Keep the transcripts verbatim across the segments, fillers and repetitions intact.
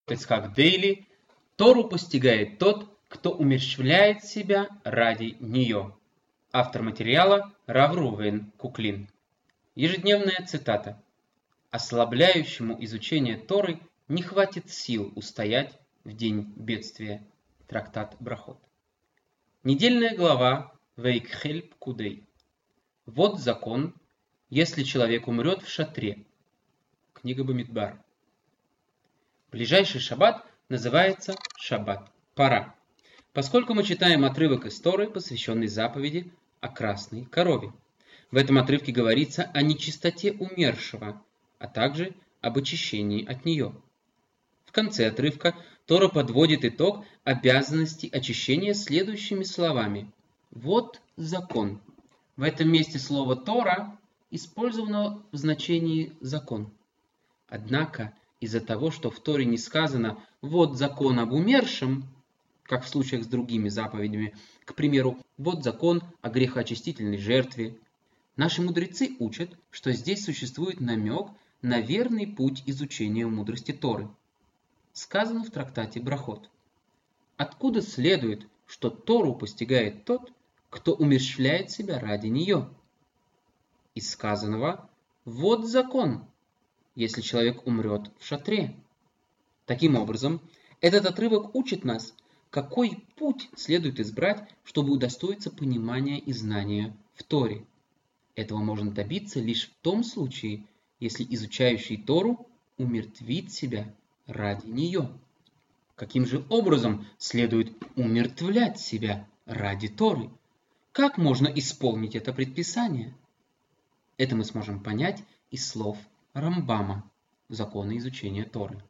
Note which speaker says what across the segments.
Speaker 1: Ицхак Дейли. Тору постигает тот, кто умерщвляет себя ради нее. Автор материала Рав Рувен Куклин. Ежедневная цитата. Ослабляющему изучение Торы не хватит сил устоять в день бедствия. Трактат Брахот. Недельная глава Вейкхель Пкудей. Вот закон, если человек умрет в шатре. Книга Бамидбар. Ближайший шаббат называется шаббат Пара, поскольку мы читаем отрывок из Торы, посвященный заповеди о красной корове. В этом отрывке говорится о нечистоте умершего, а также об очищении от нее. В конце отрывка Тора подводит итог обязанности очищения следующими словами. Вот закон. В этом месте слово Тора использовано в значении закон. Однако из-за того, что в Торе не сказано «вот закон об умершем», как в случаях с другими заповедями, к примеру, «вот закон о грехоочистительной жертве», наши мудрецы учат, что здесь существует намек на верный путь изучения мудрости Торы. Сказано в трактате Брахот. Откуда следует, что Тору постигает тот, кто умерщвляет себя ради нее? Из сказанного «вот закон», если человек умрет в шатре. Таким образом, этот отрывок учит нас, какой путь следует избрать, чтобы удостоиться понимания и знания в Торе. Этого можно добиться лишь в том случае, если изучающий Тору умертвит себя ради нее. Каким же образом следует умертвлять себя ради Торы? Как можно исполнить это предписание? Это мы сможем понять из слов Рамбама, законы изучения Торы.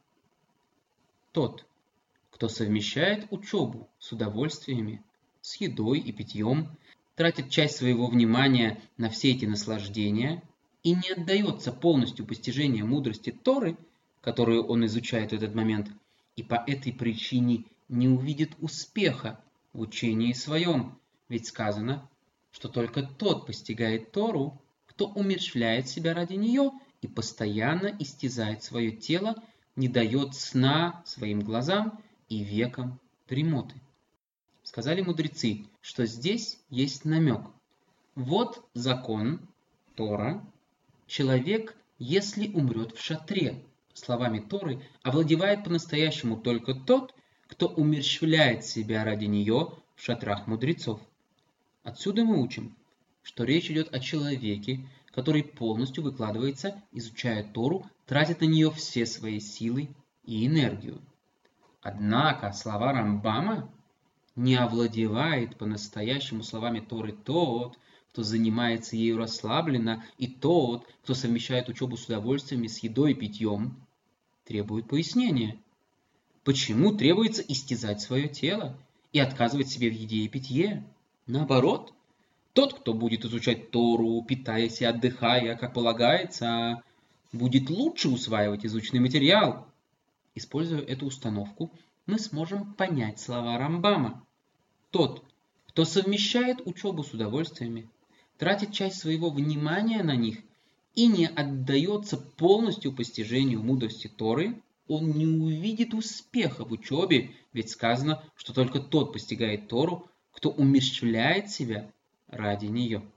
Speaker 1: Тот, кто совмещает учебу с удовольствиями, с едой и питьем, тратит часть своего внимания на все эти наслаждения и не отдается полностью постижению мудрости Торы, которую он изучает в этот момент, и по этой причине не увидит успеха в учении своем, ведь сказано, что только тот постигает Тору, кто умерщвляет себя ради нее и постоянно истязает свое тело, не дает сна своим глазам и векам дремоты. Сказали мудрецы, что здесь есть намек. Вот закон, Тора, человек, если умрет в шатре, словами Торы, овладевает по-настоящему только тот, кто умерщвляет себя ради нее в шатрах мудрецов. Отсюда мы учим, что речь идет о человеке, который полностью выкладывается, изучая Тору, тратит на нее все свои силы и энергию. Однако слова Рамбама не овладевает по-настоящему словами Торы тот, кто занимается ею расслабленно, и тот, кто совмещает учебу с удовольствиями, с едой и питьем, требует пояснения. Почему требуется истязать свое тело и отказывать себе в еде и питье? Наоборот, тот, кто будет изучать Тору, питаясь и отдыхая, как полагается, будет лучше усваивать изученный материал. Используя эту установку, мы сможем понять слова Рамбама. Тот, кто совмещает учебу с удовольствиями, тратит часть своего внимания на них и не отдается полностью постижению мудрости Торы, он не увидит успеха в учебе, ведь сказано, что только тот постигает Тору, кто умерщвляет себя ради нее.